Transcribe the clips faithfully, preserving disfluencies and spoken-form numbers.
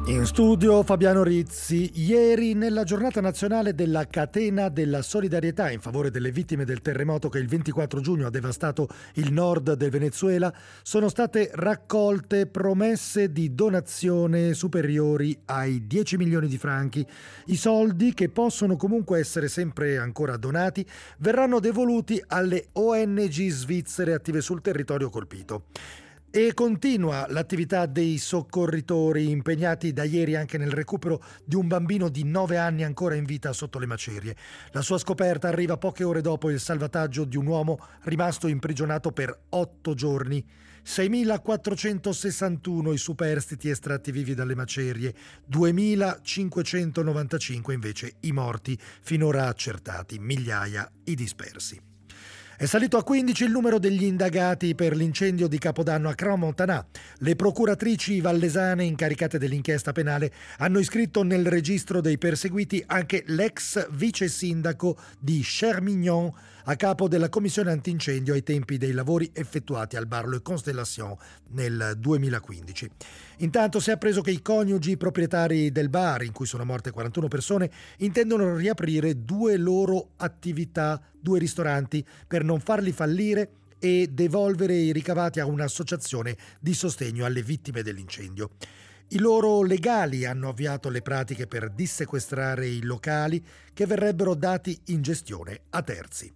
In studio Fabiano Rizzi. Ieri, nella giornata nazionale della catena della solidarietà in favore delle vittime del terremoto che il ventiquattro giugno ha devastato il nord del Venezuela, sono state raccolte promesse di donazione superiori ai dieci milioni di franchi. I soldi, che possono comunque essere sempre ancora donati, verranno devoluti alle O N G svizzere attive sul territorio colpito. E continua l'attività dei soccorritori impegnati da ieri anche nel recupero di un bambino di nove anni ancora in vita sotto le macerie. La sua scoperta arriva poche ore dopo il salvataggio di un uomo rimasto imprigionato per otto giorni. seimilaquattrocentosessantuno i superstiti estratti vivi dalle macerie, duemilacinquecentonovantacinque invece i morti finora accertati, migliaia i dispersi. È salito a quindici il numero degli indagati per l'incendio di Capodanno a Crans-Montana. Le procuratrici vallesane incaricate dell'inchiesta penale hanno iscritto nel registro dei perseguiti anche l'ex vice sindaco di Chermignon, a capo della commissione antincendio ai tempi dei lavori effettuati al bar Le Constellation nel duemilaquindici. Intanto si è appreso che i coniugi proprietari del bar, in cui sono morte quarantuno persone, intendono riaprire due loro attività, due ristoranti, per non farli fallire e devolvere i ricavati a un'associazione di sostegno alle vittime dell'incendio. I loro legali hanno avviato le pratiche per dissequestrare i locali che verrebbero dati in gestione a terzi.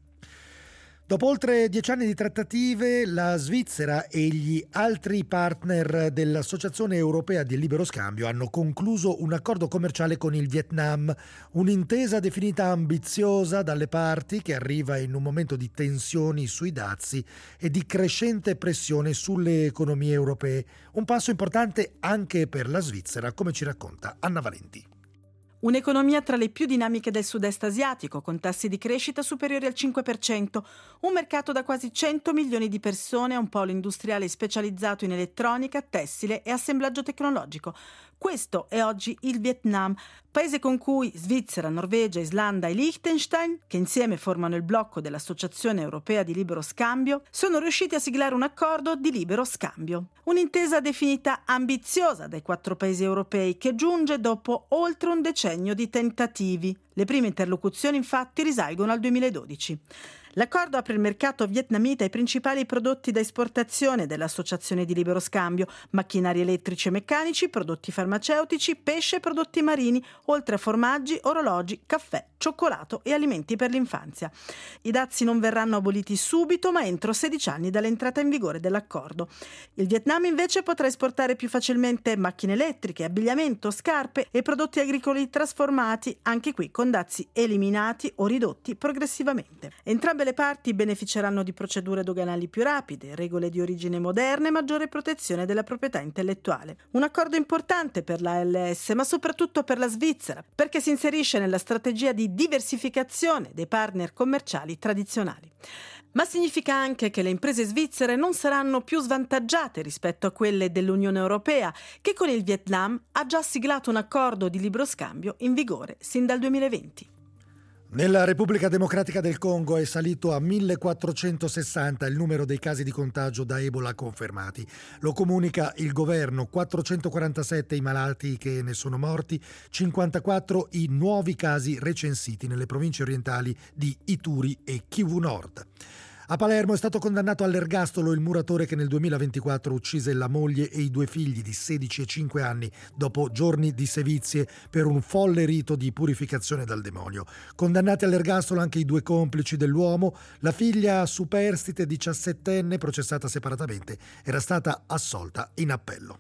Dopo oltre dieci anni di trattative, la Svizzera e gli altri partner dell'Associazione Europea di Libero Scambio hanno concluso un accordo commerciale con il Vietnam, un'intesa definita ambiziosa dalle parti che arriva in un momento di tensioni sui dazi e di crescente pressione sulle economie europee. Un passo importante anche per la Svizzera, come ci racconta Anna Valenti. Un'economia tra le più dinamiche del sud-est asiatico, con tassi di crescita superiori al cinque per cento, un mercato da quasi cento milioni di persone, un polo industriale specializzato in elettronica, tessile e assemblaggio tecnologico. Questo è oggi il Vietnam, paese con cui Svizzera, Norvegia, Islanda e Liechtenstein, che insieme formano il blocco dell'Associazione Europea di Libero Scambio, sono riusciti a siglare un accordo di libero scambio. Un'intesa definita ambiziosa dai quattro paesi europei, che giunge dopo oltre un decennio di tentativi. Le prime interlocuzioni infatti risalgono al duemiladodici. L'accordo apre il mercato vietnamita ai principali prodotti da esportazione dell'Associazione di Libero Scambio: macchinari elettrici e meccanici, prodotti farmaceutici, pesce e prodotti marini, oltre a formaggi, orologi, caffè, cioccolato e alimenti per l'infanzia. I dazi non verranno aboliti subito, ma entro sedici anni dall'entrata in vigore dell'accordo. Il Vietnam invece potrà esportare più facilmente macchine elettriche, abbigliamento, scarpe e prodotti agricoli trasformati, anche qui con dazi eliminati o ridotti progressivamente. Entrambe le parti beneficeranno di procedure doganali più rapide, regole di origine moderne e maggiore protezione della proprietà intellettuale. Un accordo importante per la A L S, ma soprattutto per la Svizzera, perché si inserisce nella strategia di diversificazione dei partner commerciali tradizionali. Ma significa anche che le imprese svizzere non saranno più svantaggiate rispetto a quelle dell'Unione Europea, che con il Vietnam ha già siglato un accordo di libero scambio in vigore sin dal duemilaventi. Nella Repubblica Democratica del Congo è salito a millequattrocentosessanta il numero dei casi di contagio da Ebola confermati. Lo comunica il governo: quattrocentoquarantasette i malati che ne sono morti, cinquantaquattro i nuovi casi recensiti nelle province orientali di Ituri e Kivu Nord. A Palermo è stato condannato all'ergastolo il muratore che nel duemilaventiquattro uccise la moglie e i due figli di sedici e cinque anni dopo giorni di sevizie per un folle rito di purificazione dal demonio. Condannati all'ergastolo anche i due complici dell'uomo. La figlia superstite diciassettenne, processata separatamente, era stata assolta in appello.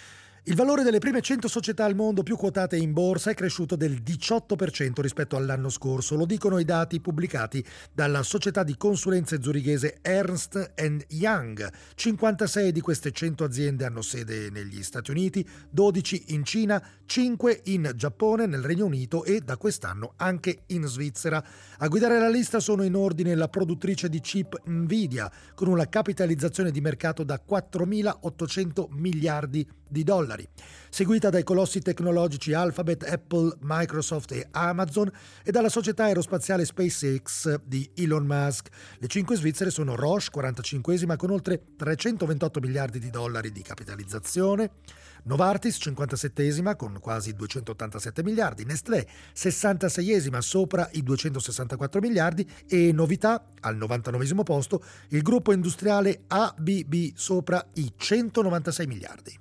Il valore delle prime cento società al mondo più quotate in borsa è cresciuto del diciotto per cento rispetto all'anno scorso, lo dicono i dati pubblicati dalla società di consulenze zurichese Ernst and Young. cinquantasei di queste cento aziende hanno sede negli Stati Uniti, dodici in Cina, cinque in Giappone, nel Regno Unito e da quest'anno anche in Svizzera. A guidare la lista sono in ordine la produttrice di chip Nvidia, con una capitalizzazione di mercato da quattromilaottocento miliardi di dollari, seguita dai colossi tecnologici Alphabet, Apple, Microsoft e Amazon e dalla società aerospaziale SpaceX di Elon Musk. Le cinque svizzere sono Roche, quarantacinquesima con oltre trecentoventotto miliardi di dollari di capitalizzazione, Novartis, cinquantasettesima con quasi duecentottantasette miliardi, Nestlé, sessantaseiesima sopra i duecentosessantaquattro miliardi e novità, al novantanovesimo posto, il gruppo industriale A B B sopra i centonovantasei miliardi.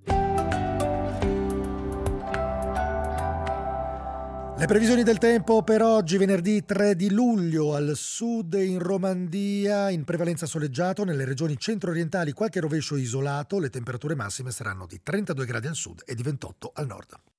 Le previsioni del tempo per oggi, venerdì tre di luglio, al sud e in Romandia, in prevalenza soleggiato, nelle regioni centro-orientali qualche rovescio isolato, le temperature massime saranno di trentadue gradi al sud e di ventotto al nord.